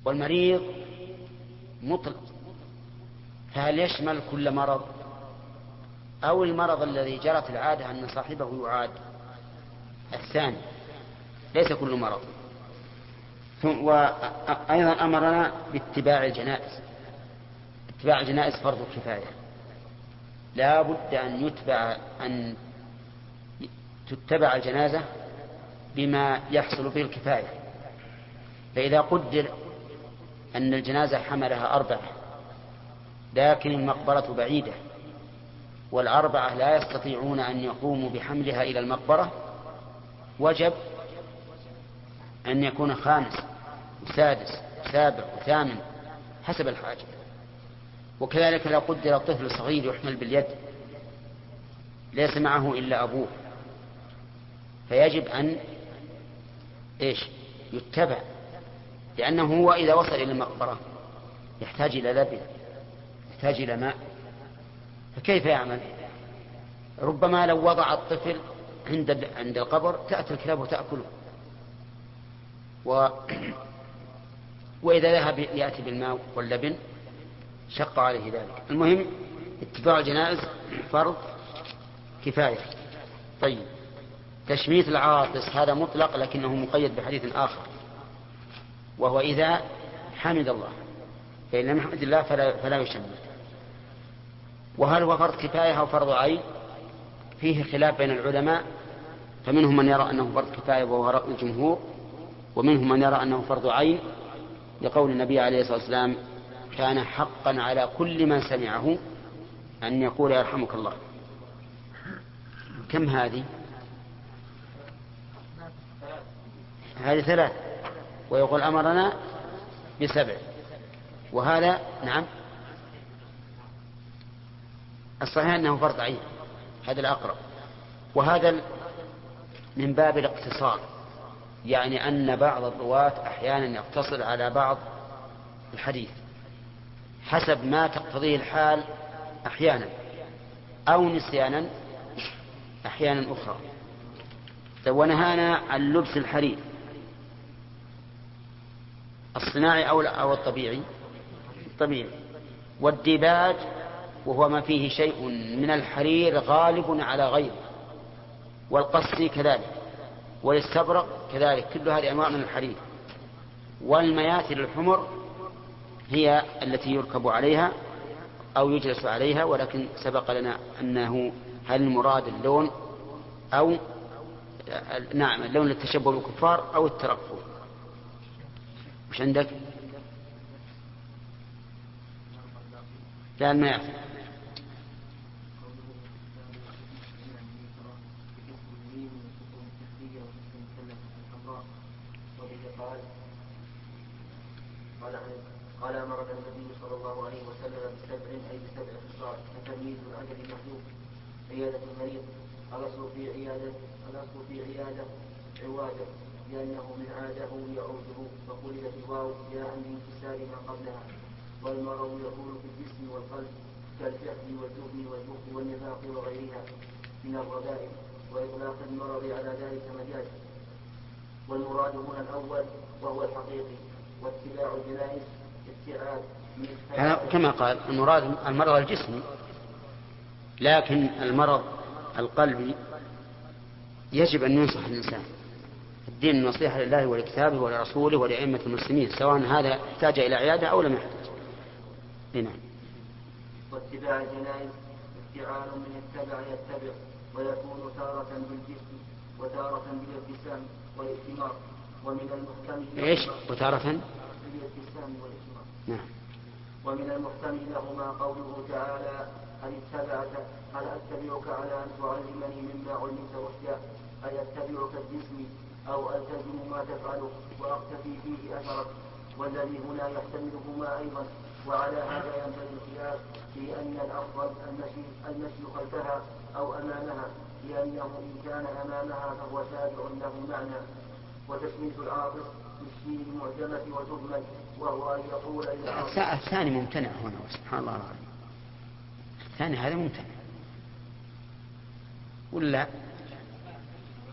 والمريض مطلق، فهل يشمل كل مرض أو المرض الذي جرت العادة أن صاحبه يعاد؟ الثاني، ليس كل مرض. وأيضا أمرنا باتباع الجنائز. اتباع الجنائز فرض كفاية، لا بد أن تتبع الجنازة بما يحصل به الكفاية. فإذا قدر أن الجنازة حملها 4 لكن المقبرة بعيدة وال4 لا يستطيعون أن يقوموا بحملها إلى المقبرة، وجب أن يكون 5 و6 و7 و8 حسب الحاجة. وكذلك لو قدر طفل صغير يحمل باليد ليس معه إلا أبوه، فيجب أن يتبع، لأنه هو إذا وصل إلى المقبرة يحتاج إلى لبن، يحتاج إلى ماء، فكيف يعمل؟ ربما لو وضع الطفل عند القبر تأتي الكلاب وتأكله، وإذا ذهب يأتي بالماء واللبن شق عليه ذلك. المهم اتباع الجنائز فرض كفاية. طيب، تشميت العاطس هذا مطلق لكنه مقيد بحديث آخر، وهو إذا حمد الله، فإن لم يحمد الله فلا يشمت. وهل هو فرض كفاية أو فرض عين؟ فيه خلاف بين العلماء، فمنهم من يرى أنه فرض كفاية وهو رأي الجمهور، ومنهم من يرى أنه فرض عين لقول النبي عليه الصلاة والسلام: كان حقا على كل من سمعه أن يقول يرحمك الله. كم هذه 3، ويقول أمرنا ب7، وهذا نعم الصحيح أنه فرض عين، هذا الأقرب. وهذا من باب الاقتصار، يعني أن بعض الرواة أحيانا يقتصر على بعض الحديث حسب ما تقتضيه الحال أحيانا، أو نسيانا أحيانا أخرى. ونهانا عن لبس الحرير الصناعي أو الطبيعي، والديباج وهو ما فيه شيء من الحرير غالب على غيره، والقصي كذلك، والاستبرق كذلك، كل هذه أنواع من الحرير. والمياثل الحمر هي التي يركب عليها أو يجلس عليها، ولكن سبق لنا أنه هل المراد اللون أو نعم اللون للتشبه بالكفار أو الترفه. مش عندك؟ لا، المياثل. قال أمرنا النبي صلى الله عليه وسلم ب7 أي ب7 خصال: تمييز الأجل المحدود، عيادة المريض. الأصل في عيادة عواده، لأنه من عاده يعوده، فقلبت الواو جاء من انكسار ما قبلها. والمرض يكون في الجسم والقلب كالجهل والجبن والبخل والنفاق وغيرها من الرذائل، وإطلاق المرض على ذلك مجاز. والمراد هنا الأول وهو الحقيقي، واتباع الجنائز ابتعاد من كما قال المراد المرض الجسمي، لكن المرض القلبي يجب أن ينصح الإنسان. الدين النصيحة لله ولكتابه ولرسوله ولأئمة المسلمين، سواء هذا احتاج إلى عيادة أو لم يحتاج. نعم. واتباع الجنائز افتعال من اتبع يتبع، ويكون تارة بالجسم وتارة بالابتسام والائتمار. ومن المحتمل وتارة بالابتسام والائتمار. نعم. ومن المحتمل لهما قوله تعالى: هل أتبعك على أن تعلمني مما علمت رشدا، أي أتبعك الجسم أو ألتزم ما تفعله وأقتفي فيه أثرك. والذي هنا يحتملهما أيضا. وعلى هذا ينبغي الخلاف في أن الأفضل المشي خلفها أو أمامها، لأنه إن كان أمامها فهو تابع له معنى. وتسمية العاطس بالشين المعجمة وتهمل، وهو أن يقول الثاني ممتنع هنا، سبحان الله العظيم. الثاني هذا ممتنع، ولا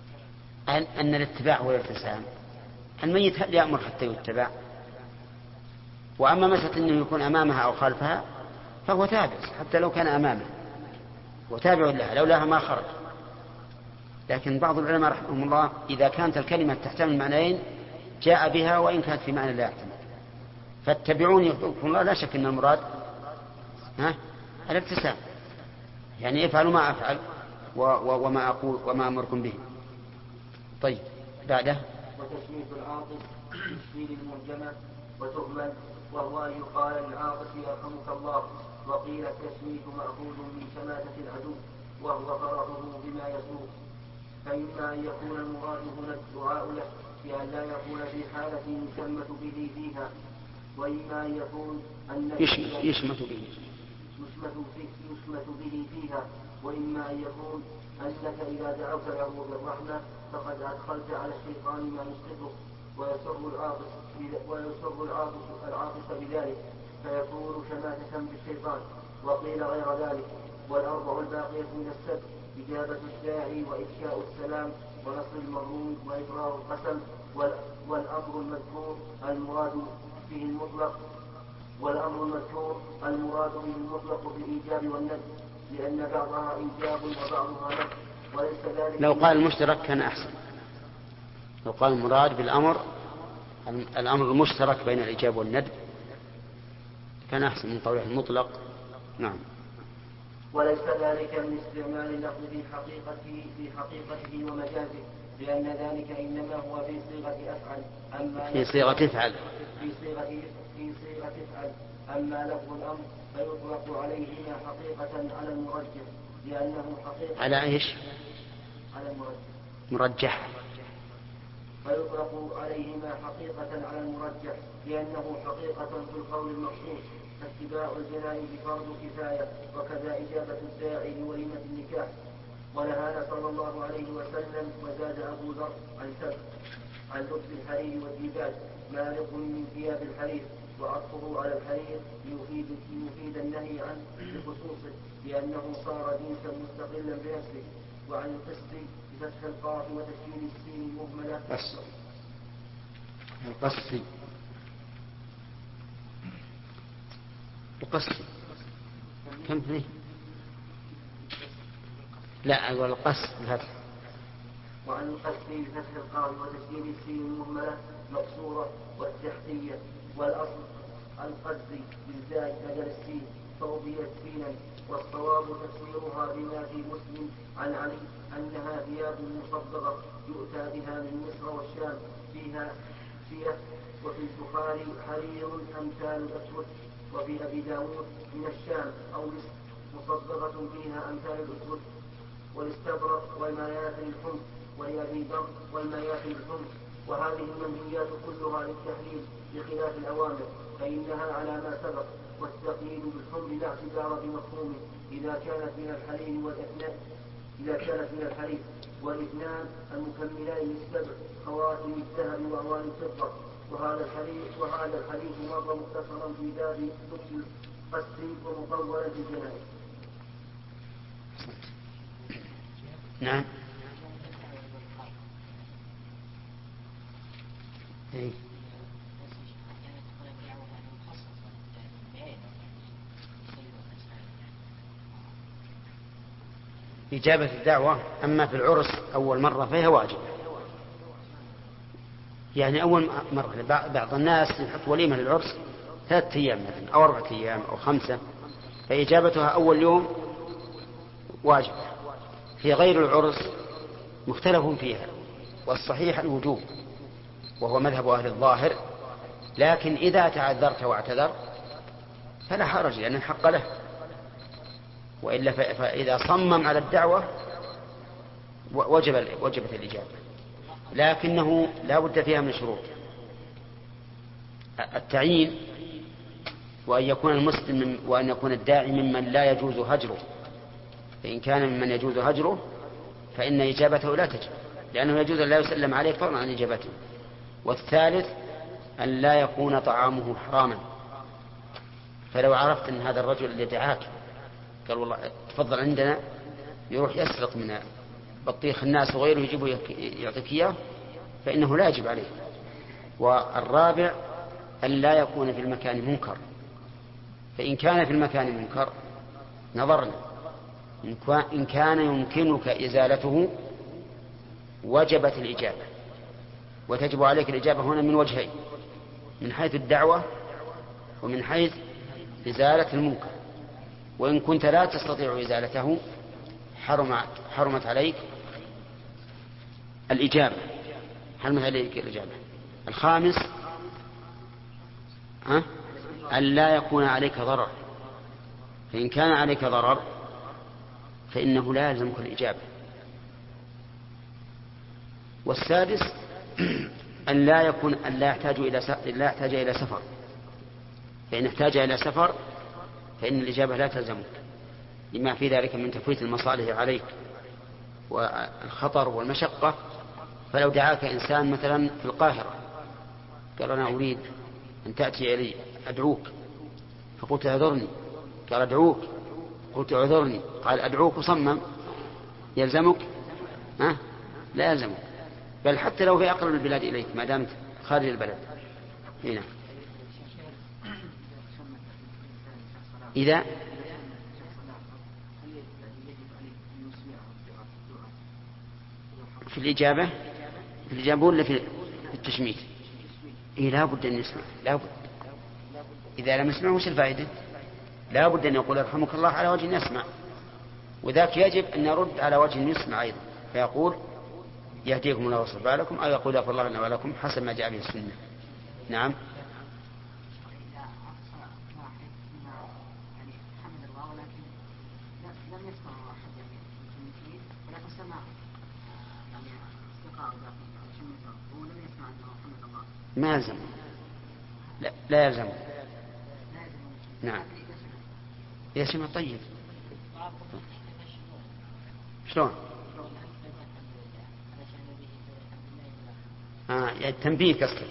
أن الاتباع هو الابتسام؟ الميت هل يأمر حتى يتبع؟ وأما مسألة أنه يكون أمامها أو خلفها فهو تابع حتى لو كان أمامه، وتابع لها لولاها ما خرج. لكن بعض العلماء رحمهم الله إذا كانت الكلمة تحتمل معنيين جاء بها وإن كانت في معنى لا يحتمل. فاتبعوني يحببكم الله لا شك أن المراد الابتسام، يعني افعلوا ما أفعل وما أقول وما أمركم به. طيب بعده وتشميت العاطف بالسين المعجمة وتهمل، وهو أن يقال للعاطف يرحمك الله. وقيل التشميت مأخوذ من شماتة العدو وهو فرحه بما يسوء. فإما أن يكون المراد هنا الدعاء له بأن لا يكون في حالة يشمت به فيها، وإما أن يكون أنك يشمت به فيها، وإما أن يكون أنك إذا دعوت له بالرحمة فقد أدخلت على الشيطان ما يسقطه ويسر العاطس بذلك فيكون شماتة بالشيطان. وقيل غير ذلك. والأربع الباقية من السبت إجابة الداعي وإفشاء السلام ونصر المظلوم وإبرار القسم. والأمر المذكور المراد به المطلق بالإيجاب والندب، لأن بعضها إيجاب وبعضها ندب، وليس ذلك. لو قال المشترك كان أحسن، لو قال المراد بالأمر الأمر المشترك بين الإيجاب والندب كان أحسن من قوله المطلق. نعم. وليس ذلك من استعمال اللفظ في حقيقته ومجازه، لأن ذلك إنما هو في صيغة أفعل. في صيغة افعل. أما لفظ الأمر فيطلق عليهما حقيقة على المرجح، لأنه حقيقة على إيش؟ على مرجح. فيطلق عليهما حقيقة على المرجح لأنه حقيقة في القول المخصوص. فاتباع الجنائز فرض كفاية، وكذا إجابة الداعي لوليمة النكاح. ونهانا صلى الله عليه وسلم. وزاد أبو ذر عن لبس الحرير والديباج ما لكم من ثياب الحرير، وعطفه على الحرير ليفيد النهي عنه بخصوصه لأنه صار جنسا مستقلا بنفسه. وعن القسط بفتح القاف وتشكيل السين مهملة. القسط كم فيه؟ لا أقول القسط بفتح. وعن القسط بفتح القاف وتشكيل السين المهملة مكسورة والتحتية. والأصل القسط بالزاي بدل السين فأبيت سينا. والصواب تفسيرها بما في مسلم عن علي أنها ثياب مصبغة يؤتى بها من مصر والشام فيها سيف. وفي البخاري حرير أمثال الأسود. وفي أبي داود من الشام أو مصر مصبغة فيها أمثال الأسود. والاستبرق والمايات الحمص ولأبي ذر والمايات الحمص. وهذه المنهيات كلها للتحليل بخلاف الأوامر فإنها على ما سبق. والتقييد بالحمر لا اعتبار بمفهومه إذا كانت من الحرير. والاثنان المكملان للسبع خواتم الذهب وأواني الفضة. وهذا الحديث مر مختصرا في باب لبس القسط ومطولا في الجنائز. نعم. إجابة الدعوة أما في العرس أول مرة فهي واجب، يعني أول مرة بعض الناس يحط وليمة للعرس 3 أيام مثلا أو 4 أيام أو 5، فإجابتها أول يوم واجب. في غير العرس مختلف فيها، والصحيح الوجوب وهو مذهب أهل الظاهر، لكن إذا تعذرت واعتذر فلا حرج لأن الحق له، وإلا فإذا صمم على الدعوة وجبت الإجابة، لكنه لا بد فيها من شروط: التعيين، وأن يكون المسلم وأن يكون الداعي ممن لا يجوز هجره، فإن كان ممن يجوز هجره فإن إجابته لا تجب، لأنه يجوز أن لا يسلم عليه فضلا عن إجابته. والثالث أن لا يكون طعامه حراما، فلو عرفت أن هذا الرجل اللي دعاك قال والله تفضل عندنا، يروح يسرق من بطيخ الناس وغيره يجيبه يعطيك إياه، فإنه لا يجب عليه. والرابع أن لا يكون في المكان منكر، فإن كان في المكان منكر نظرنا، إن كان يمكنك إزالته وجبت الإجابة، وتجب عليك الإجابة هنا من وجهين: من حيث الدعوة ومن حيث إزالة المنكر. وإن كنت لا تستطيع إزالته حرمت عليك الإجابة. الخامس أن لا يكون عليك ضرر، فإن كان عليك ضرر فإنه لا يلزمك الإجابة. والسادس أن لا يحتاج إلى سفر، فإن احتاج إلى سفر فإن الإجابة لا تلزمك، لما في ذلك من تفويت المصالح عليك والخطر والمشقة. فلو دعاك إنسان مثلا في القاهرة قال: أنا أريد أن تأتي إلي أدعوك، فقلت: أعذرني. قال: أدعوك. قلت: أعذرني. قال: أدعوك. وصمم، يلزمك؟ لا يلزمك، بل حتى لو في أقرب البلاد إليك ما دامت خارج البلد. هنا إذا في الإجابة ولا في التشميت؟ لا بد أن يسمع، لا بد. إذا لم يسمع وش الفائدة؟ لا بد أن يقول: يرحمك الله على وجه يسمع، وذاك يجب أن يرد على وجه يسمع أيضا، فيقول: يهديكم الله ويصلح بالكم، أو يقول: يغفر الله لنا ولكم، حسب ما جاء به السنة. نعم. ما يلزم، لا يلزم. نعم. يا شيخ طيب، شلون؟ يعني التنبيه قصدك.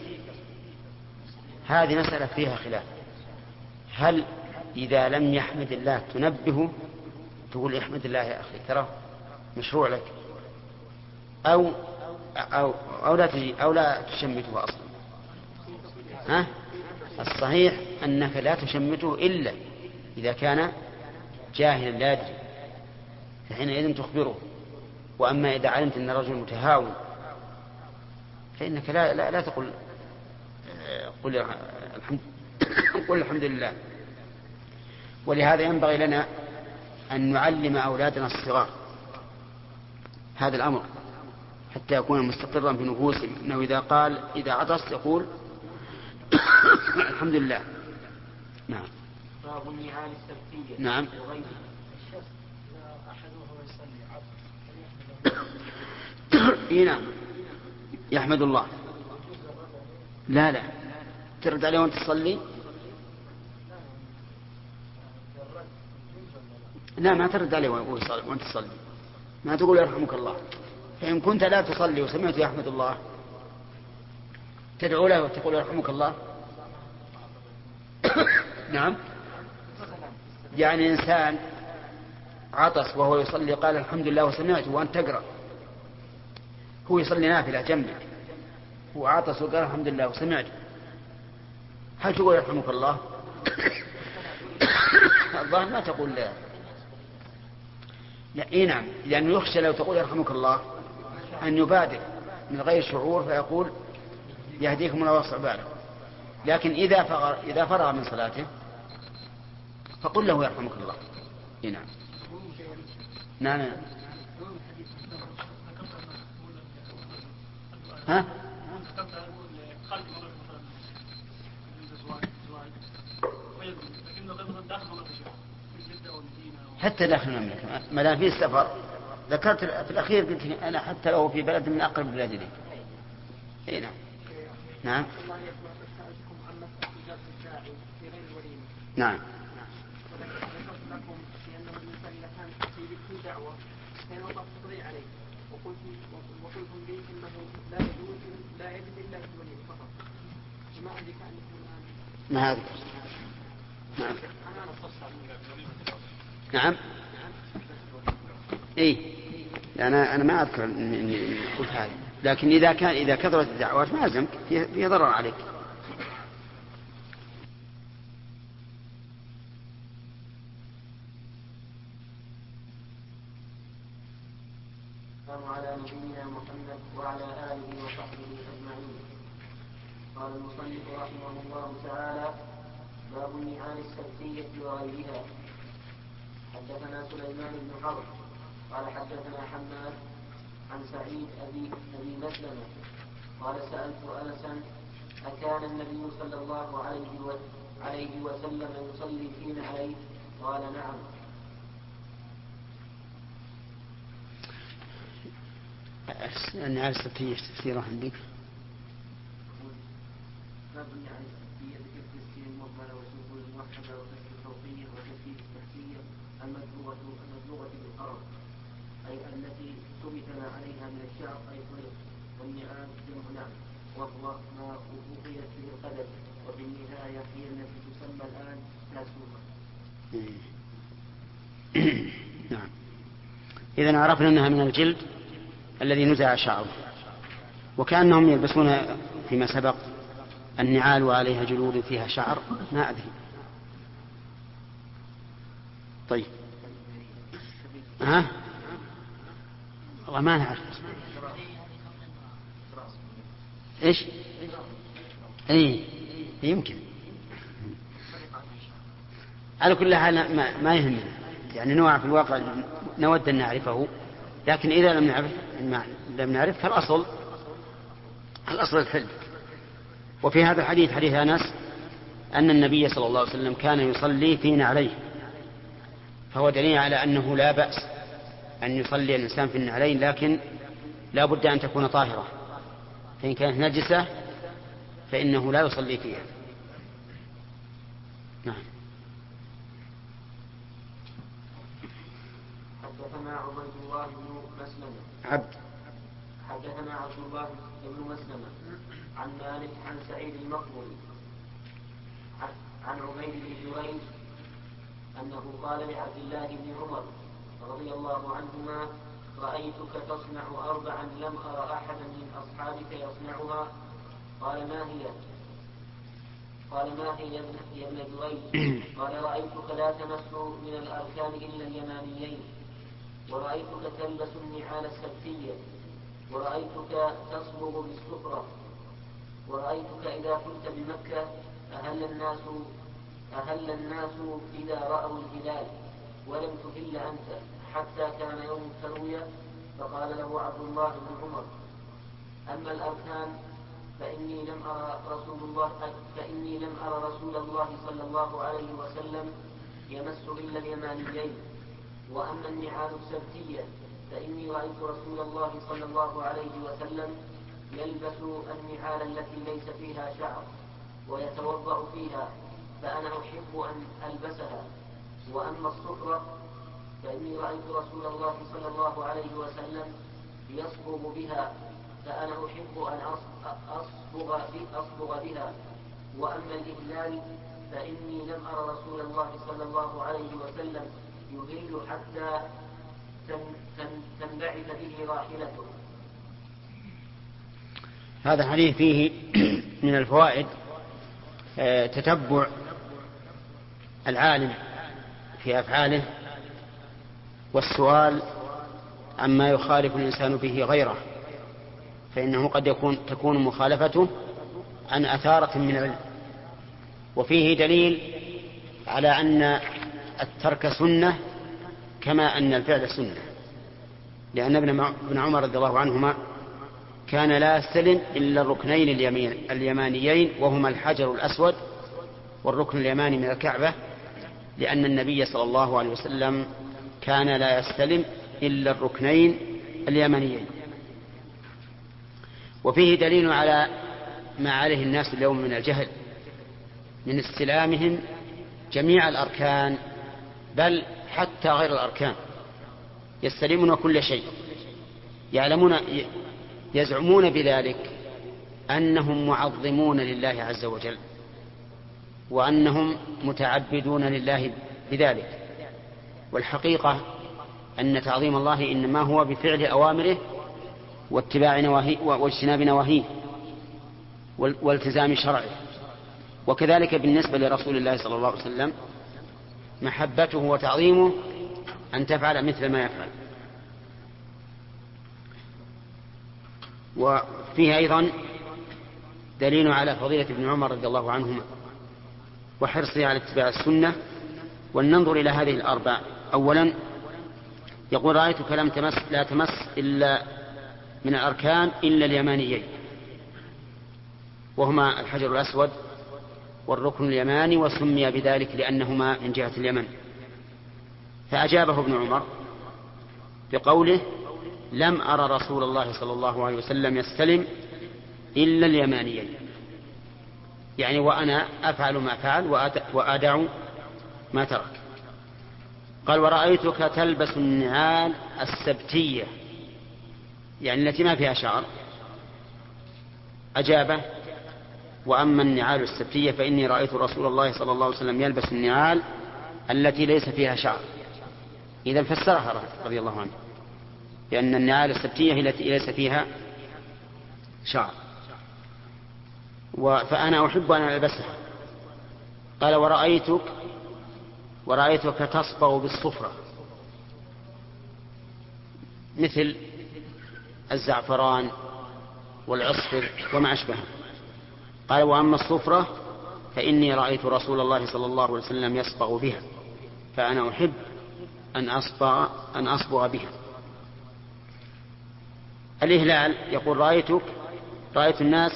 هذه مسألة فيها خلاف. هل إذا لم يحمد الله تنبهه تقول: احمد الله يا أخي ترى مشروع لك، أو لا تشمته أصلا؟ الصحيح أنك لا تشمته إلا إذا كان جاهلا لا يدري، فحينئذ تخبره. وأما إذا علمت أن الرجل متهاون فإنك لا تقول: قل الحمد لله. ولهذا ينبغي لنا أن نعلم أولادنا الصغار هذا الأمر حتى يكون مستقرا في نفوسهم، أنه إذا عطس يقول: الحمد لله. نعم. باب النعال السبتية. نعم. نعم، يحمد الله. لا ترد عليه وانت تصلي. لا، ما ترد عليه وانت تصلي، ما تقول: يرحمك الله. فإن كنت لا تصلي وسمعت يحمد الله تدعو له وتقول: يرحمك الله. نعم. يعني إنسان عطس وهو يصلي قال: الحمد لله وسمعته، وأنت تقرأ، هو يصلي نافلة جنبك، هو عطس وقال: الحمد لله وسمعته، هل تقول: يرحمك الله؟ الظاهر ما تقول لا. نعم، لأنه يخشى لو تقول: يرحمك الله أن يبادر من غير شعور فيقول: يهديكم الله ويصلح بالكم. لكن إذا فرغ من صلاته فقل له: يرحمك الله. نعم. حتى داخل المملكة ما دام فيه السفر. ذكرت في الأخير قلت أنا حتى لو في بلد من أقرب البلاد إليك. نعم. نعم. وقلتم لي انه لا يجوز لا يجوز الا بالولي فقط، وما ادري كانكم الان ما أذكر. نعم. أنا ما أذكر إني قلت هذا، لكن إذا كثرت الدعوات ما ألزمك، فيه ضرر عليك. والسلام على نبينا محمد وعلى آله وصحبه أجمعين. قال المصنف رحمه الله تعالى: باب النعال السبتية وغيرها. حدثنا سليمان بن حرب قال حدثنا حماد عن سعيد أبي مسلمة قال: سألت أنسا: أكان النبي صلى الله عليه وسلم يصلي فينا عليه؟ قال: نعم. النعال السبتية تفسيرها عندك؟ باب النعال السبتية بكسر السين المهملة والسكون الموحدة وكسر الفوقية وتشديد التحتية المدلوغة بالقرن، أي التي ثبت ما عليها من الشعر أي طريق. والنعال جمع نعم، وهو ما أوقيت به القدم، وفي النهاية هي التي تسمى الآن ناسوها. نعم. إذن عرفنا أنها من الجلد الذي نزع شعره، وكأنهم يلبسون فيما سبق النعال وعليها جلود فيها شعر، ما أدري. طيب، والله ما نعرف إيش. يمكن. على كل حال ما يهمنا، يعني نوع في الواقع نود أن نعرفه، لكن إذا لم نعرف فالأصل الحل. وفي هذا الحديث حديث أنس أن النبي صلى الله عليه وسلم كان يصلي فينا عليه، فهو دليل على أنه لا بأس أن يصلي الإنسان في النعلين، لكن لا بد أن تكون طاهرة، فإن كانت نجسة فإنه لا يصلي فيها. نعم. حدثنا عبد الله بن مسلمة عن مالك عن سعيد المقبري عن عبيد بن جريج أنه قال لعبد الله بن عمر رضي الله عنهما: رأيتك تصنع 4 لم أرى أحدا من أصحابك يصنعها. قال: ما هي يا ابن جريج؟ قال: رأيتك لا تمس من الأركان إلا اليمانيين، ورأيتك تلبس النعال السبتية، ورأيتك تصبغ بالسفرة، ورأيتك إذا كنت بمكة أهل الناس إذا رأوا الهلال ولم تهل أنت، حتى كان يوم التروية. فقال له عبد الله بن عمر: أما الأركان فإني لم أرى رسول الله صلى الله عليه وسلم يمس إلا اليمانيين، وأما النعال السبتية فإني رأيت رسول الله صلى الله عليه وسلم يلبس النعال التي ليس فيها شعر ويتوضأ فيها، فأنا أحب أن ألبسها. وأما الصفرة فإني رأيت رسول الله صلى الله عليه وسلم يصبغ بها، فأنا أحب أن أصبغ بها. وأما الإهلال فإني لم أرى رسول الله صلى الله عليه وسلم يهل حتى تنبعث به راحلته. هذا الحديث فيه من الفوائد تتبع العالم في أفعاله، والسؤال عما يخالف الإنسان به غيره، فإنه قد تكون مخالفته عن أثارة من العلم. وفيه دليل على أن الترك سنة كما أن الفعل سنة، لأن ابن عمر رضي الله عنهما كان لا يستلم إلا الركنين اليمانيين، وهما الحجر الأسود والركن اليماني من الكعبة، لأن النبي صلى الله عليه وسلم كان لا يستلم إلا الركنين اليمانيين. وفيه دليل على ما عليه الناس اليوم من الجهل من استلامهم جميع الأركان، بل حتى غير الأركان يستلمون كل شيء، يزعمون بذلك أنهم معظمون لله عز وجل، وأنهم متعبدون لله بذلك. والحقيقة أن تعظيم الله إنما هو بفعل أوامره واتباع نواهيه واجتناب نواهيه والتزام شرعه. وكذلك بالنسبة لرسول الله صلى الله عليه وسلم محبته وتعظيمه أن تفعل مثل ما يفعل. وفيه أيضا دليل على فضيلة ابن عمر رضي الله عنهما وحرصه على اتباع السنة. ولننظر إلى هذه الأربع. أولا يقول: رأيتك لا تمس إلا من الأركان إلا اليمانيين، وهما الحجر الأسود والركن اليماني، وسمي بذلك لأنهما من جهة اليمن. فأجابه ابن عمر بقوله: لم أرى رسول الله صلى الله عليه وسلم يستلم إلا اليمانيين، يعني وأنا أفعل ما فعل وأدع ما ترك. قال: ورأيتك تلبس النعال السبتية، يعني التي ما فيها شعر. أجابه: وأما النعال السبتية فإني رأيت رسول الله صلى الله عليه وسلم يلبس النعال التي ليس فيها شعر. إذا فسرها رضي الله عنه، لأن النعال السبتية هي التي ليس فيها شعر، فأنا أحب أن ألبسها. قال: ورأيتك تصبغ بالصفرة، مثل الزعفران والعصفر وما أشبهه. قال: وأما الصفرة فإني رأيت رسول الله صلى الله عليه وسلم يصبغ بها، فأنا أحب أن أصبغ بها. الإهلال يقول: رأيت الناس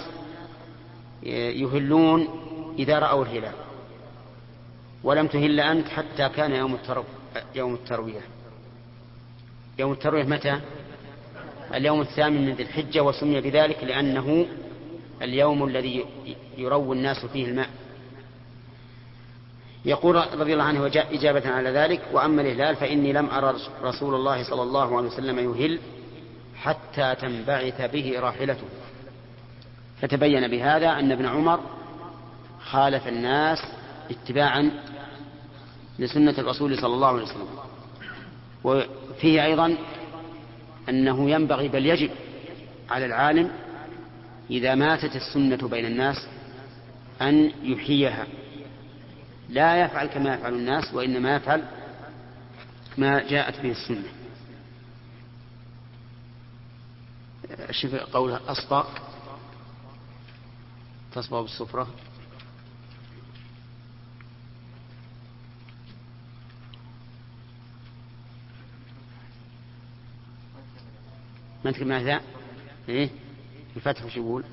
يهلون إذا رأوا الهلال، ولم تهل أنت حتى كان يوم التروية. يوم التروية متى؟ اليوم 8 من ذي الحجة، وسمي بذلك لأنه اليوم الذي يروي الناس فيه الماء. يقول رضي الله عنه إجابة على ذلك: وأما الإهلال فإني لم أرى رسول الله صلى الله عليه وسلم يهل حتى تنبعث به راحلته. فتبين بهذا أن ابن عمر خالف الناس اتباعا لسنة الرسول صلى الله عليه وسلم. وفيه أيضا أنه ينبغي بل يجب على العالم إذا ماتت السنة بين الناس أن يحييها، لا يفعل كما يفعل الناس، وإنما يفعل ما جاءت به السنة. شوف قولها: أصبغ، تصبغ بالصفرة. ما تكلم ماذا؟ إيه؟ الفتح وش يقول؟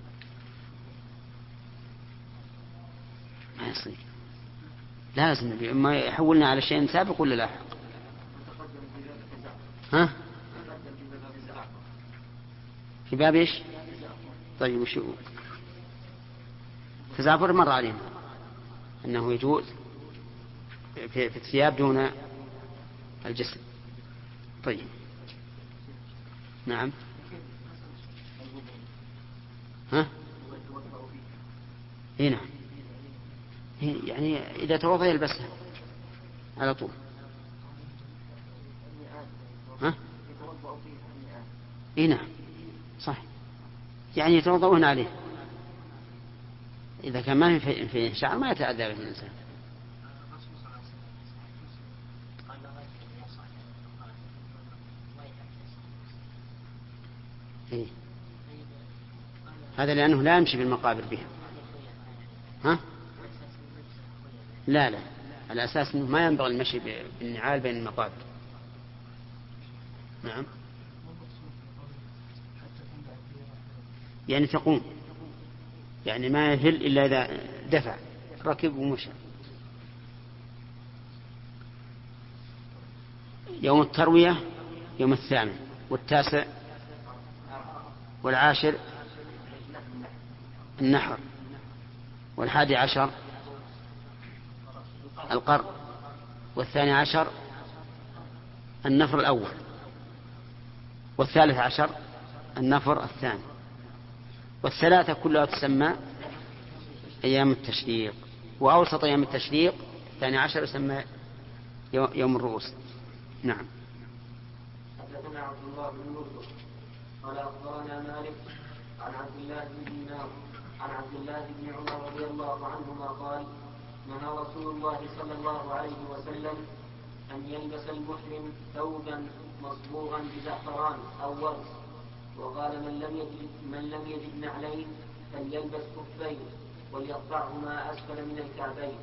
ما يصير، لازم ما يحولنا على شيء سابق ولا لاحق. ها؟ في باب إيش؟ طيب وش يقول؟ تزعفر مر علينا أنه يجوز في الثياب دون الجسم. طيب نعم. ها؟ إيه نعم، يعني إذا توضأ يلبسها على طول. ها؟ إيه نعم صح، يعني يتوضؤون عليه. إذا كان ما في شعر ما يتأذى به الإنسان. إيه؟ هذا لأنه لا يمشي بالمقابر بها. ها؟ لا على أساس أنه ما ينبغي المشي بالنعال بين المقابر. نعم، يعني تقوم، يعني ما يهل إلا إذا دفع ركب ومشى. يوم التروية يوم 8 و9 و10 النحر، و11 القر، و12 النفر الأول، و13 النفر الثاني، والثلاثة كلها تسمى أيام التشريق. وأوسط أيام التشريق 12 يسمى يوم الرؤوس. نعم. حدثنا عبد الله بن يوسف قال أخبرنا مالك عن عبد الله بن دينار عن عبد الله بن عمر رضي الله عنهما قال: نهى رسول الله صلى الله عليه وسلم أن يلبس المحرم ثوبا مصبوغا بزعفران أو ورد وقال من لم يجد نعلين فليلبس خفين وليقطعهما أسفل من الكعبين.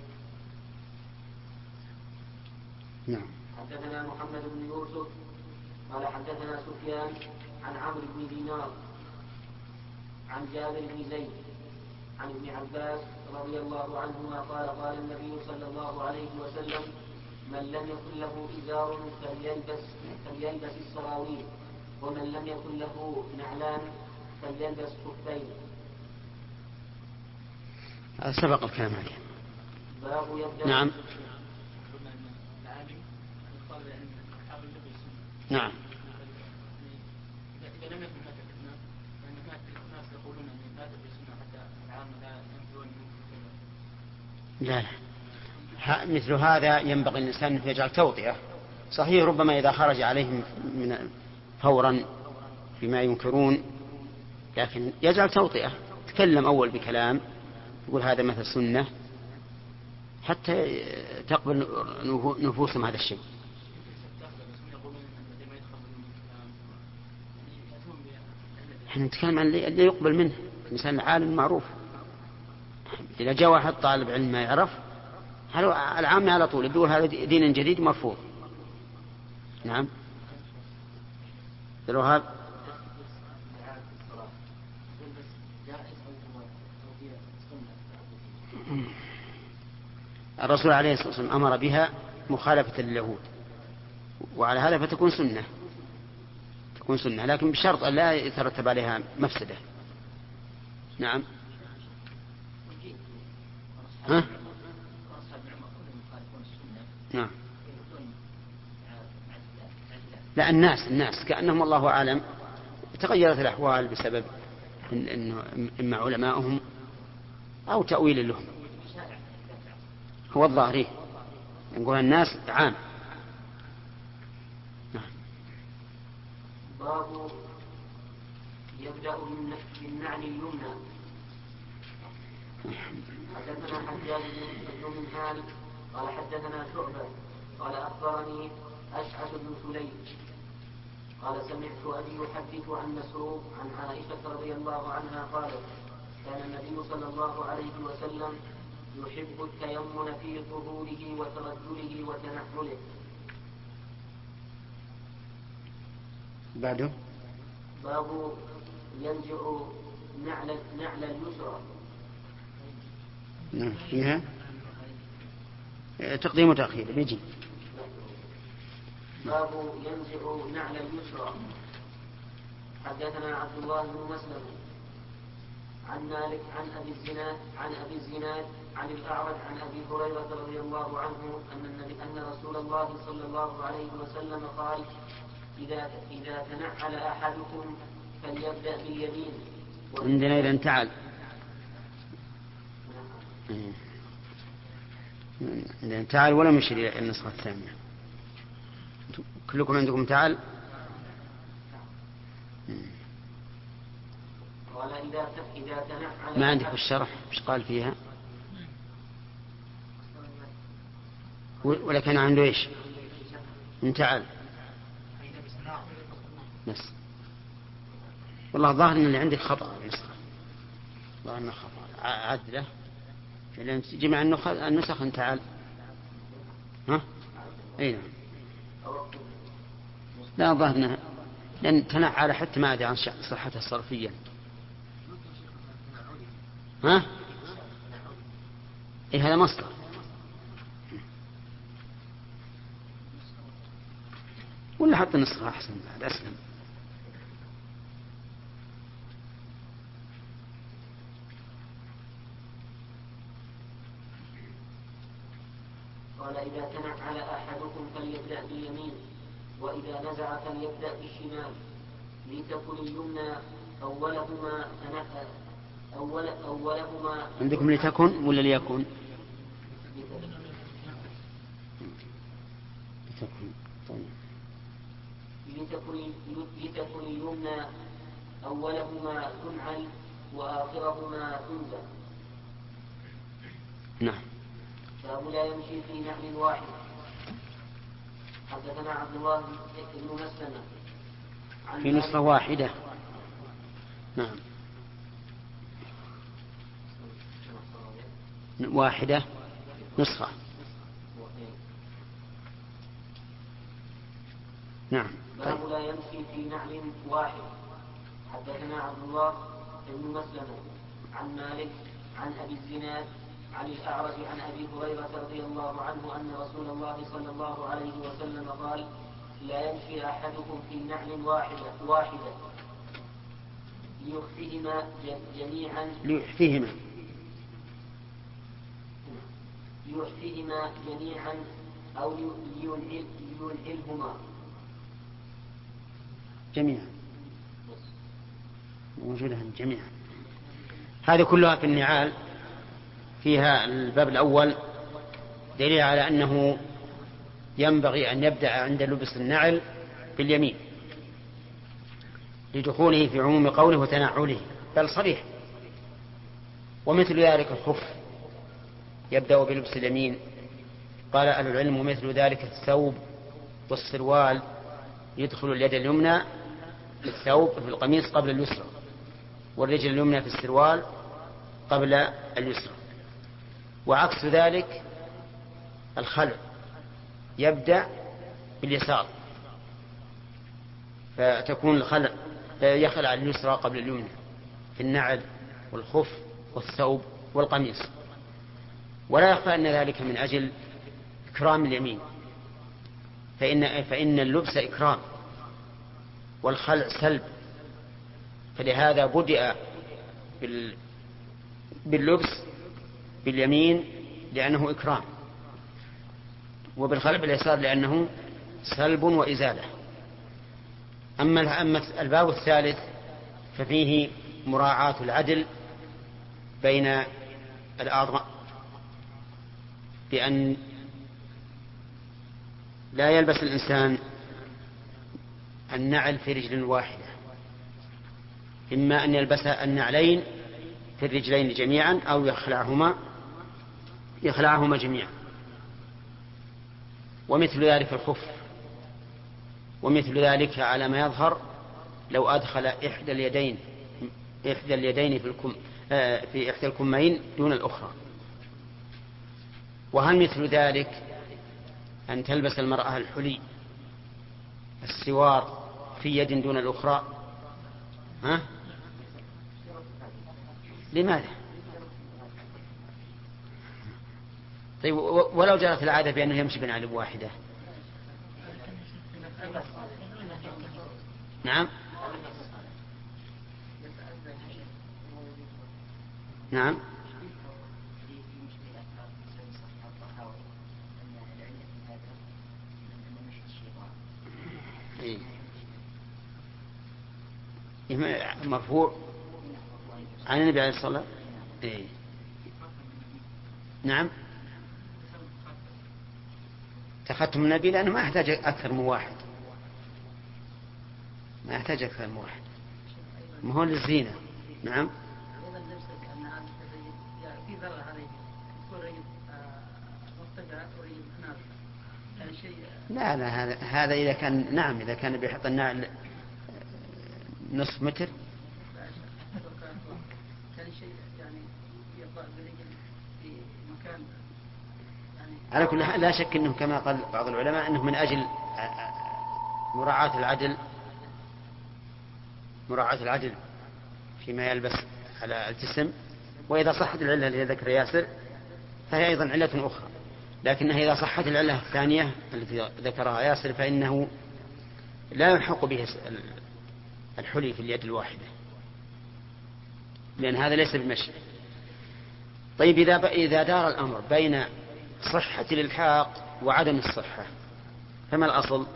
نعم. حدثنا محمد بن يوسف قال حدثنا سفيان عن عمرو بن دينار عن جابر بن زيد عن ابن عباس رضي الله عنهما قال قال النبي صلى الله عليه وسلم من لم يكن له إزار فليلبس السراويل ومن لم يكن له نعلان فليلبس خفين. سبق الكلام عليه. باب يبدأ. نعم. نعم. إذا لم يكن هذا الناس فإن الناس يقولون أن هذا بالسنة حتى العام لا ينفذون. لا، مثل هذا ينبغي الإنسان أن يجعل توطئة. صحيح ربما إذا خرج عليهم فورا بما ينكرون، لكن يجعل توطئة، تكلم أول بكلام يقول هذا مثل سنة حتى تقبل نفوسهم هذا الشيء. نحن نتكلم عن اللي يقبل منه الإنسان العالم المعروف. إذا جاء واحد طالب علم ما يعرف العام على طول يقول هذا دين جديد مرفوض. نعم. الوهاب. الرسول عليه الصلاة والسلام أمر بها مخالفة لليهود، وعلى هذا فتكون سنة، تكون سنة، لكن بشرط أن لا يترتب عليها مفسدة. نعم. ها؟ نعم. لا، الناس كأنهم الله أعلم تغيرت الأحوال بسبب إنه إما علماؤهم أو تأويل لهم. هو الظاهري نقول الناس عام. نعم. باب يبدأ بالنعل اليمنى. حدثنا حجاج بن منهال قال حدثنا شعبة قال أخبرني أشعث بن سليم قال سمعت أبي يحدث عن مسروق عن عائشة رضي الله عنها قالت كان النبي صلى الله عليه وسلم يحب التيمن في طهوره وترجله وتنحله. بعده باب ينزع نعل اليسرى. نعم. فيها تقديم وتأخير بيجي. باب ينزع نعل اليسرى. حدثنا عبد الله بن مسلم عن مالك عن أبي الزناد عن الأعرج عن أبي هريرة رضي الله عنه أن رسول الله صلى الله عليه وسلم قال إذا تنعل أحدكم فليبدأ باليمين. عندنا إذا تعال تعال ولا مشير إلى النسخة الثانية. كلكم عندكم تعال. قال إذا تنعل ما عندك الشرح مش قال فيها ولا كان عنده إيش تعال بس. والله ظاهر ان اللي عندك خطأ ظاهر انه خطأ عدله لأن جمع النسخ تعال. ها اي نعم. لا ظاهر انها لأن تنعل حتى ما أدري عن صحتها الصرفية. ها اي هذا مصدر. ولا حط النسخة أحسن بعد أسلم. قال إذا تنعل أحدكم فليبدأ باليمين وإذا نزع فليبدأ بالشمال لتكن اليمنى أولهما عندكم لتكن ولا ليكن؟ لتكن اليمنى أولهما تنعل وآخرهما تنزع. نعم. باب لا يمشي في نعل واحد. حدثنا عبد الله بن مسلمة في نسخة واحدة. نعم، واحدة نسخة. نعم. طيب. باب لا يمشي في نعل واحد. حدثنا عبد الله بن مسلمة عن مالك عن أبي الزناد عن الأعرج عن أبي هريرة رضي الله عنه أن رسول الله صلى الله عليه وسلم قال: لا يمشي أحدكم في نعل واحدة ليحفهما جميعا أو لينعلهما جميعا. موجودة جميعا. هذه كلها في النعال. فيها الباب الأول دليل على أنه ينبغي أن يبدأ عند لبس النعل باليمين لدخوله في عموم قوله وتنعله، بل صريح. ومثل ذلك الخف يبدأ بلبس اليمين. قال أهل العلم ومثل ذلك الثوب والسروال يدخل اليد اليمنى في الثوب في القميص قبل اليسرى، والرجل اليمنى في السروال قبل اليسرى. وعكس ذلك الخلع يبدأ باليسار، فتكون الخلع يخلع اليسرى قبل اليمنى في النعل والخف والثوب والقميص. ولا يخفى أن ذلك من أجل إكرام اليمين، فإن اللبس إكرام والخلع سلب، فلهذا بدأ باللبس باليمين لأنه إكرام، وبالخلع باليسار لأنه سلب وإزالة. أما الباب الثالث ففيه مراعاة العدل بين الأعضاء، بأن لا يلبس الإنسان النعل في رجل واحدة، إما أن يلبس النعلين في الرجلين جميعا أو يخلعهما جميعا. ومثل ذلك الخف، ومثل ذلك على ما يظهر لو أدخل إحدى اليدين في إحدى الكمين دون الأخرى. وهل مثل ذلك أن تلبس المرأة الحلي السوار في يد دون الأخرى؟ لماذا؟ طيب ولو جرت العادة بأنه يمشي بنعل واحدة؟ نعم نعم. مرفوع عن النبي عليه الصلاة والسلام. نعم، تختم النبي لأنه ما يحتاج أكثر من واحد، ما هو للزينة. نعم. لا هذا إذا كان، نعم، إذا كان بيحط النعل نصف متر. على كل حال لا شك أنه كما قال بعض العلماء أنه من أجل مراعاة العدل فيما يلبس على الجسم. وإذا صحت العلة التي ذكر ياسر فهي أيضا علة أخرى، لكنها إذا صحت العلة الثانية التي ذكرها ياسر فإنه لا يلحق به الحلي في اليد الواحدة، لأن هذا ليس بمشي. طيب إذا دار الأمر بين صحة الإلحاق وعدم الصحة فما الأصل؟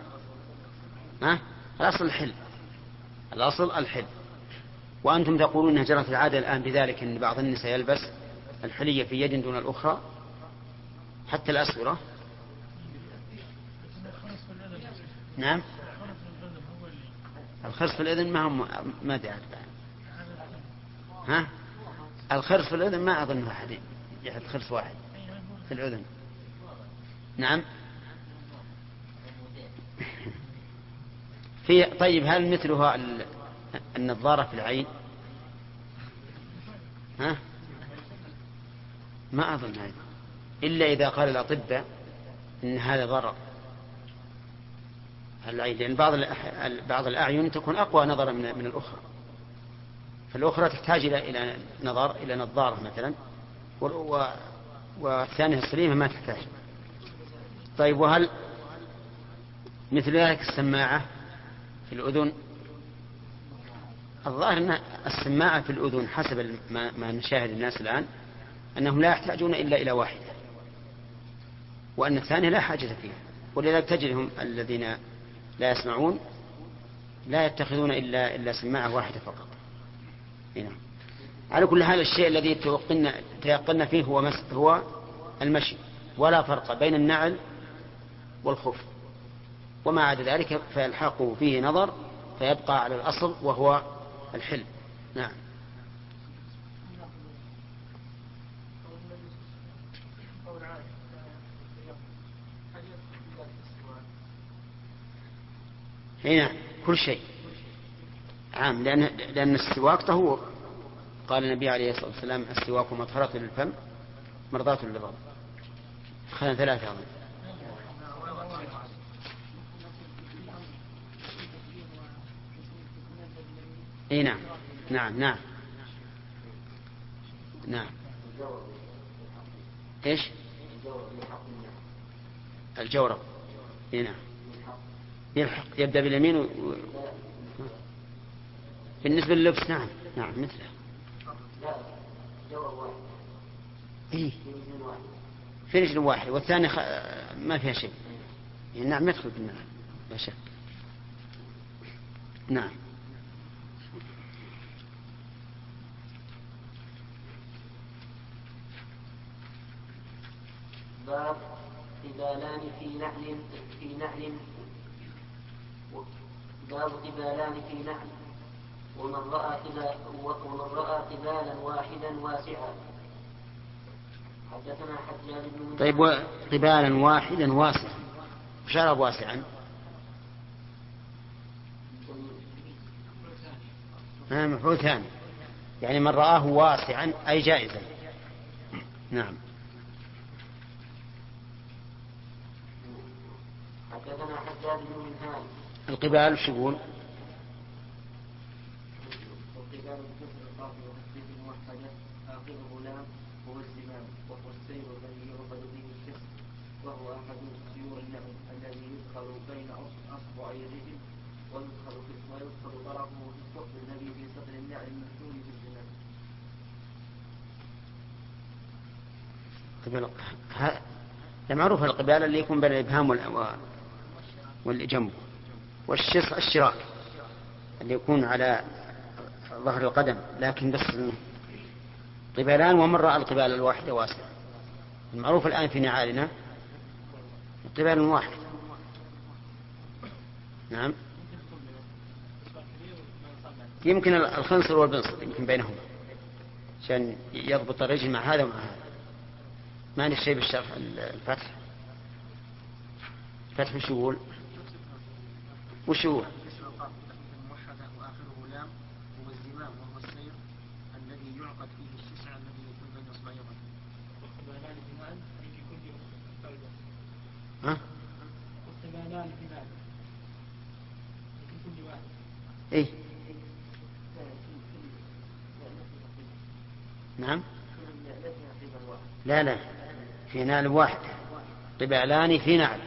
الأصل الحل. وأنتم تقولون أنها جرت العادة الآن بذلك أن بعض النساء يلبس الحلية في يد دون الأخرى حتى الأسورة. نعم، الخرس في الأذن ما دعت الخرس في الأذن ما أظن أحد يحط خرس واحد في الأذن. نعم، طيب هل مثلها النظارة في العين؟ ها؟ ما أظن هذا، إلا إذا قال الأطباء إن هذا ضرر العين، لأن بعض الأعين تكون أقوى نظرا من الأخرى، فالأخرى تحتاج إلى نظارة مثلا، والثانية السليمة ما تحتاج. طيب وهل مثل ذلك السماعة في الأذن؟ الظاهر أن السماعة في الأذن حسب ما نشاهد الناس الآن أنهم لا يحتاجون إلا إلى واحدة، وأن الثانية لا حاجة فيها، ولذلك تجدهم الذين لا يسمعون لا يتخذون إلا سماعة واحدة فقط. هنا. على كل حال الشيء الذي تيقن فيه هو المشي، ولا فرق بين النعل والخف، وما عدا ذلك فيلحقه فيه نظر فيبقى على الأصل وهو الحل. نعم. هنا كل شيء عام، لأن السواك طهور، قال النبي عليه الصلاة والسلام السواك مطهرة للفم مرضاة للرب. خلنا ثلاثة أظن. اي نعم نعم نعم نعم. ايش الجورب؟ اي نعم يلحق، يبدأ باليمين بالنسبة لللبس نعم نعم مثله. إيه؟ في رجل واحد والثاني ما فيها شيء. نعم يدخل بالنار لا شك. نعم. باب قبالان في نعل باب قبالان في نعل ومن رأى قبالا واحدا واسعا. حدثنا حجاج بن. طيب قبالا واحدا واسعا، وش عرب واسعا؟ مفعول ثاني، يعني من رآه واسعا أي جائزا. نعم. حدثنا حجاج بن منهال. القبال وش يقول؟ والقبال بكسر القاف وتسديد الموحدة آخره لام هو الزمام، وهو السير الذي يعقد به الكسر، وهو أحد سيور النعم الذي يدخل بين أصبعي الرجل ويدخل طرفه في الثقب الذي في صدر النعل المكتوم بالزمام. معروف القبال اللي يكون بين الإبهام والجنب، والشراك اللي يكون على ظهر القدم، لكن بس قبالان ومن رأى القبال الواحدة واسعة. المعروف الآن في نعالنا قبال واحد. نعم. يمكن الخنصر والبنصر يمكن بينهما عشان يضبط الرجل مع هذا ومع هذا. ما عندي شيء بالشرح. الفتح وش يقول؟ وش يقول؟ الموحدة وآخره لام هو الزمام، وهو السير الذي يعقد فيه الشسع الذي يكون بين أصبعي الرجل. ها؟ إيه؟ نعم. لا في نعل واحد، قبالان في نعل.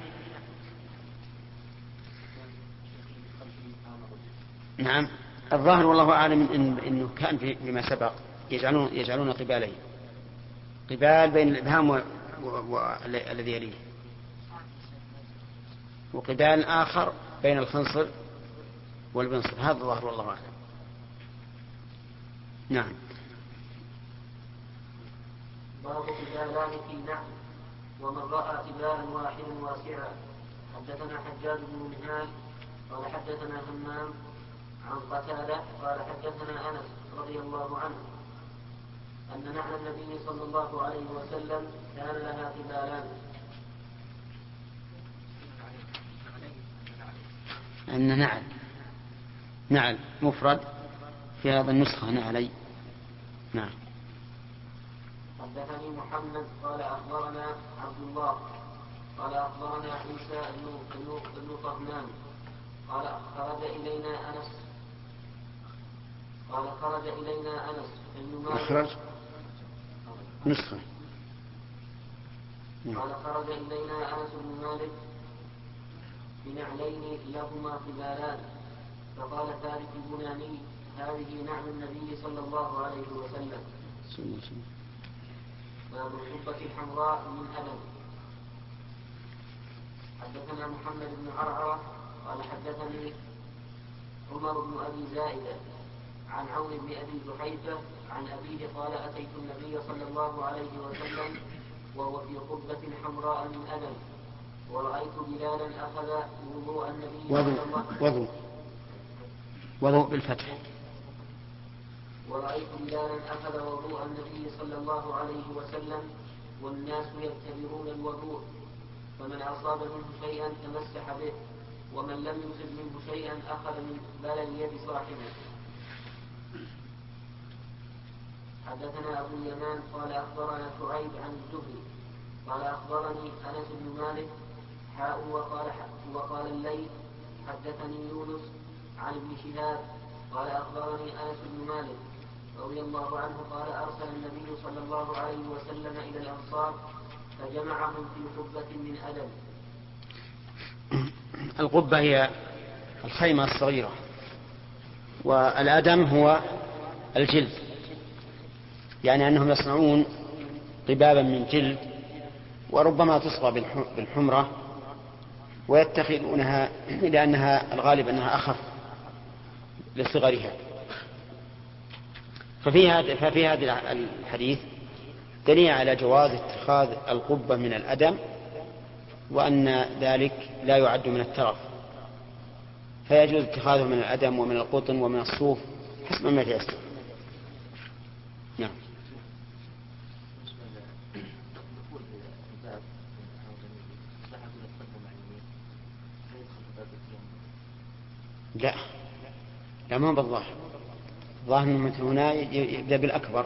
نعم. الظاهر والله أعلم إنه كان فيما سبق يجعلون قبالين، قبال بين الإبهام والذي يليه، وقبال آخر بين الخنصر والبنصر. هذا الظاهر والله أعلم. نعم. باب قبالان في نعل ومن رأى قبالا واحدا واسعا. حدثنا حجاج بن منهال قال حدثنا همام عن قتادة قال حدثنا أنس رضي الله عنه أن نعل النبي صلى الله عليه وسلم كان لها قبالان. أن نعل نعل مفرد في هذا النسخة نعلي. نعم. حدثني محمد قال أخبرنا عبد الله قال أخبرنا عيسى بن طهمان قال خرج إلينا أنس بن مالك أخرج نسخة. قال خرج إلينا أنس بن مالك بنعلين لهما قبالان فقال ثابت البناني هذه نعل النبي صلى الله عليه وسلم. باب القبة الحمراء من أدم. حدثنا محمد بن عرعرة قال حدثني عمر بن أبي زائدة عن عون بن أبي جحيفة عن أبيه قال أتيت النبي صلى الله عليه وسلم وهو في قبة حمراء من أدم ورأيت بلالا أخذ وضوء النبي صلى الله عليه وسلم وضوء بالفتح. ورأيت بلالا أخذ وضوء النبي صلى الله عليه وسلم والناس يبتدرون الوضوء فمن أصاب منه شيئا تمسح به ومن لم يصب منه شيئا أخذ من بلل يد صاحبه. حدثنا أبو اليمان قال أخبرنا شعيب عن الزهري قال أخبرني أنس بن مالك وقال الليث حدثني يونس عن ابن شهاب قال أخبرني أنس بن مالك رضي الله عنه قال أرسل النبي صلى الله عليه وسلم إلى الأنصار فجمعهم في قبة من أدم. القبة هي الخيمة الصغيرة، والأدم هو الجلد، يعني أنهم يصنعون قبابا من جلد وربما تصغى بالحمرة ويتخذونها لأنها الغالب أنها أخف لصغرها. ففي هذا الحديث دليل على جواز اتخاذ القبة من الأدم وأن ذلك لا يعد من الترف، فيجوز اتخاذه من الأدم ومن القطن ومن الصوف حسب ما تيسر. نعم. لا ما بالظاهر. الظاهر من هنا يبدأ بالأكبر.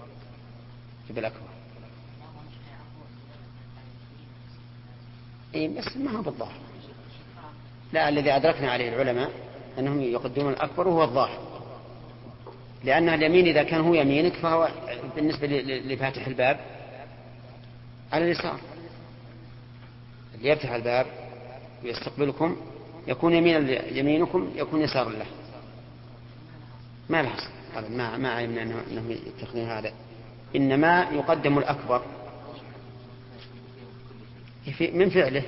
إيه بس ما هو بالظاهر. لا، الذي أدركنا عليه العلماء أنهم يقدمون الأكبر وهو الظاهر، لأن اليمين إذا كان هو يمينك فهو بالنسبة لفاتح الباب على اليسار. اللي يفتح الباب ويستقبلكم يكون يمينكم يكون يسار له. ما له حصل ما علمنا أنهم يتخذون هذا، إنما يقدم الأكبر من فعله.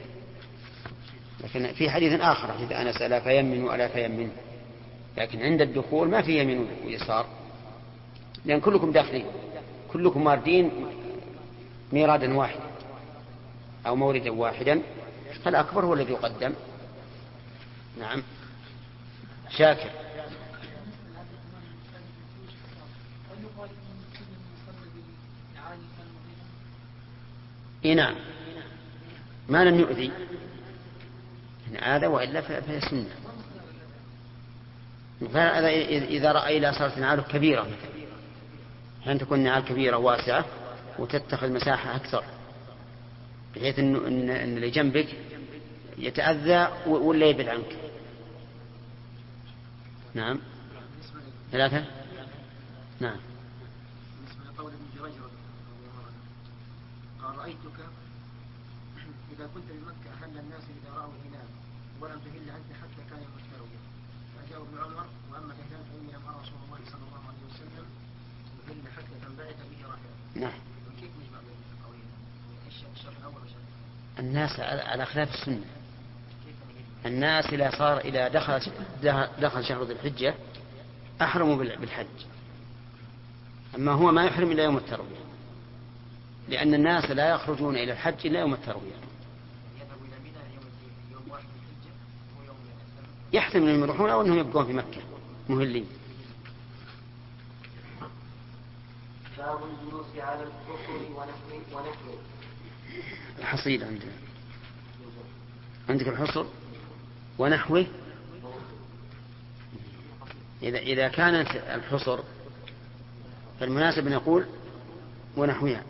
لكن في حديث آخر إذا أنا سألا فيمن وألا فيمن، لكن عند الدخول ما في يمين ويسار، لأن كلكم داخلين كلكم واردين ميرادا واحدا أو موردا واحدا، فالأكبر هو الذي يقدم. نعم. شاكر. نعم ما لم يؤذي إن عاد وإلا فهي سنة. إذا رأى إلى صارت نعاله كبيرة مثلا، حين تكون نعال كبيرة واسعة وتتخذ مساحة أكثر بحيث أن اللي جنبك يتأذى ولا يبعد عنك. نعم. ثلاثة. نعم. قال رأيتك إذا كنت بمكة أهل الناس إذا رأوا الهلال ولم تهل أنت حتى كان مسترويا. فجاء ابن عمر وأما الهلال فإني لم أرى رسول الله صلى الله عليه وسلم يهل حتى تنبعث به راحلة. نعم. كيف نجمع بين القولين؟ الشرط الأول والشرط الثاني. الناس على خلاف السنة. الناس إذا دخل شهر ذي الحجة أحرموا بالحج، أما هو ما يحرم إلا يوم التروية، لأن الناس لا يخرجون إلى الحج إلا يوم التروية. يحتمل أنهم يروحون أو أنهم يبقون في مكة مهلين. باب الجلوس على الكفر ونحوه. الحصيد عندك الحصر ونحوه. إذا كانت الحصر فالمناسب أن يقول ونحوها.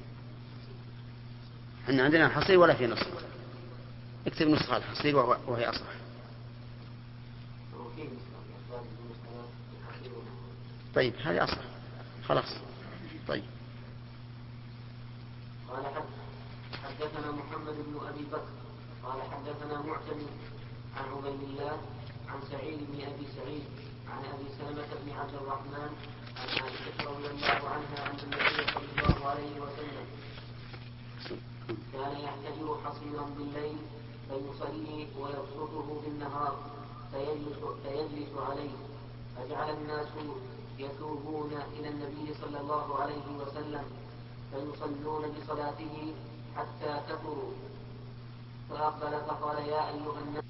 احنا عندنا الحصير ولا في نسخة، اكتب نسخة الحصير وهي أصح. طيب هذه أصح خلاص. طيب. قال حدثنا محمد بن أبي بكر قال حدثنا معتمد عن عبيد الله عن سعيد بن أبي سعيد عن أبي سلمة بن عبد الرحمن عن عائشة رضي الله عنها أن النبي صلى الله عليه وسلم كان يحتجر حصيرا بالليل فيصلي ويبسطه بالنهار فيجلس عليه، فجعل الناس يتوبون إلى النبي صلى الله عليه وسلم فيصلون بصلاته حتى كثروا، فأقبل فقال يا أيها الناس